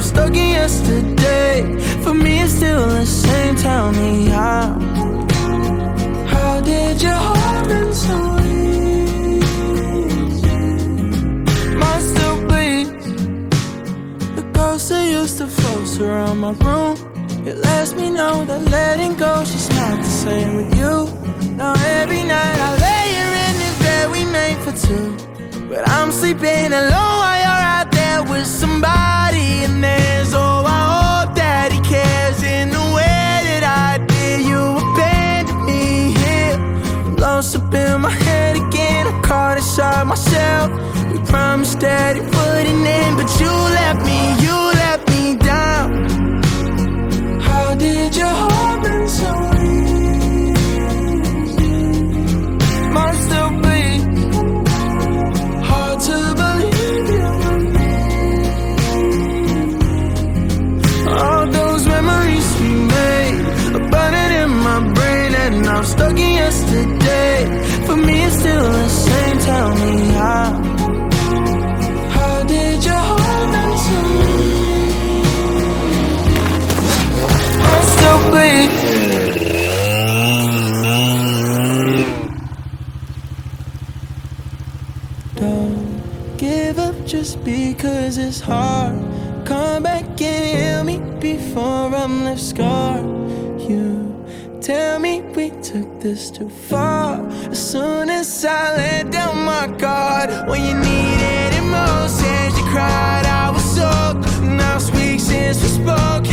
I'm stuck in yesterday. For me it's still the same. Tell me how did your heart been so easy? Mine still bleeds. The ghost that used to float around my room, it lets me know that letting go just not the same with you. Now every night I lay here in this bed we made for two, but I'm sleeping alone while you're out there with somebody. And there's, oh, I hope that he cares in the way that I did. You abandoned me here, I'm lost up in my head again. I'm caught inside myself. We promised that it wouldn't end, but you let me down. How did your heart been so easy? Mine still bleeds. Hard to believe you were me. All those memories we made are burning in my brain, and I'm stuck in yesterday. For me it's still the same. Tell me how did your heart been so easy? I still bleed. Don't give up just because it's hard. Come back and heal me before I'm left scarred. You tell me we took this too far. As soon as I let down my guard, when you needed it most, as you cried, I was soaked. Now it's weeks since we spoke.